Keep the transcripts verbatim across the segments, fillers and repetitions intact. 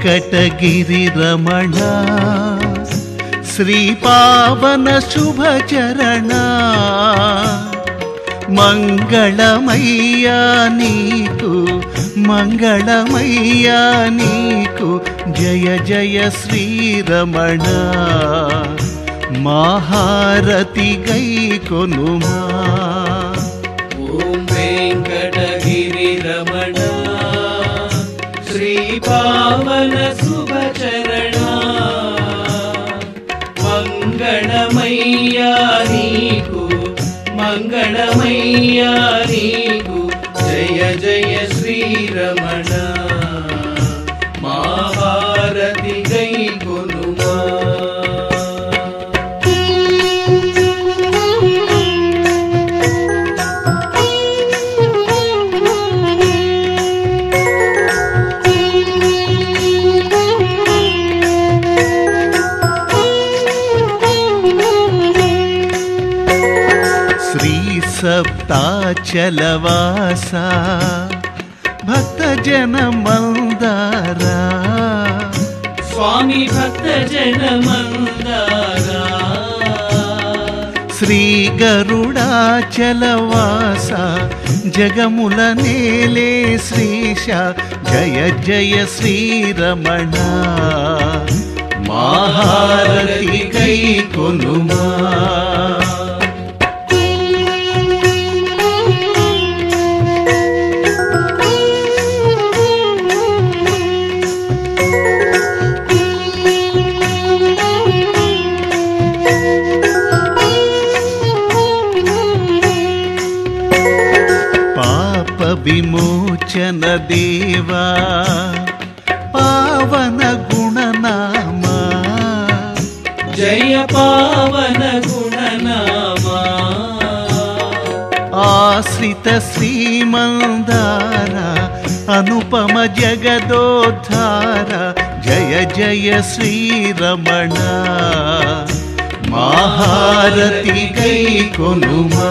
వెంకటగిరి రమణ శ్రీ పావన శుభచరణ మంగళమయ్యా నీకు మంగళమయ్యా నీకు జయ జయ శ్రీరమణ మహారతి గై కొనుమా. ఓం వెంకటగిరి రమణ శ్రీ పావన శుభచరణ మంగళమయ్యా నీకు మంగళమయ్యా నీకు జయ జయ శ్రీరమణ మహారతి గై కొనుమా. సప్తాచలవాసా భక్తజన మందారా స్వామి భక్తజన మందారా శ్రీ గరుడాచలవాసా జగముల నేలే శ్రీశ జయ జయ శ్రీరమణ మహారతి కై కొనుమా. విమోచన దేవా పావన గుణనామా జయ పావన గుణనామా ఆశ్రిత శ్రీమందార అనుపమ జగదోద్ధార జయ జయ శ్రీరమణ మహారతి గై కొనుమా.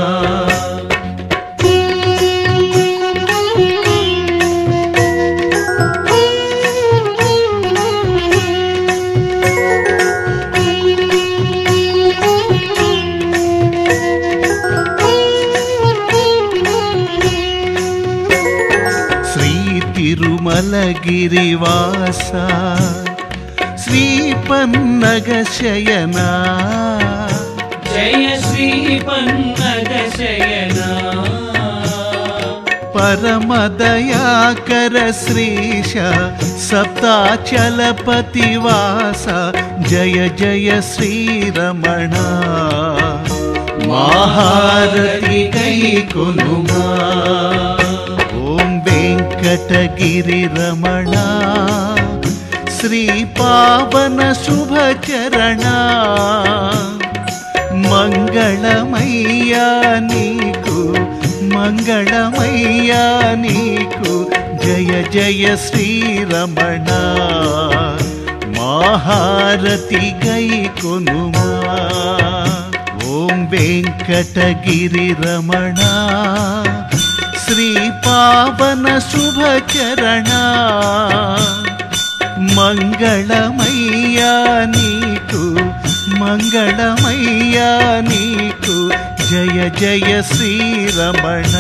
తిరుమలగిరివాసా శ్రీ పన్నగ శయనా జయ శ్రీ పన్నగ శయనా పరమదయాకర శ్రీశ సప్తాచలపతివాస జయ జయ శ్రీరమణ మహారతి కై కొనుమా. వెంకటగిరి రమణ శ్రీ పావన శుభచరణ మంగళమయ్యా నీకు మంగళమయ్యా నీకు జయ జయ శ్రీరమణ మహారతి గై కొనుమా. ఓం వెంకటగిరి రమణ శ్రీ పావన శుభచరణ మంగళమయ్యా నీకు మంగళమయ్యా నీకు జయ జయ శ్రీరమణ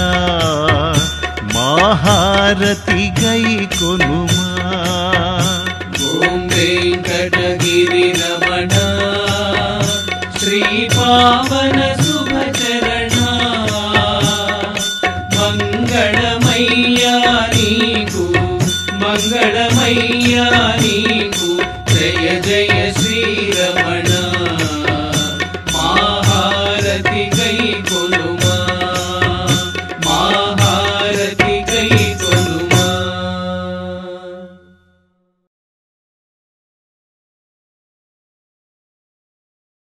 మహారతి గై కొనుమా. ఓం వెంకటగిరి రమణ శ్రీ పావన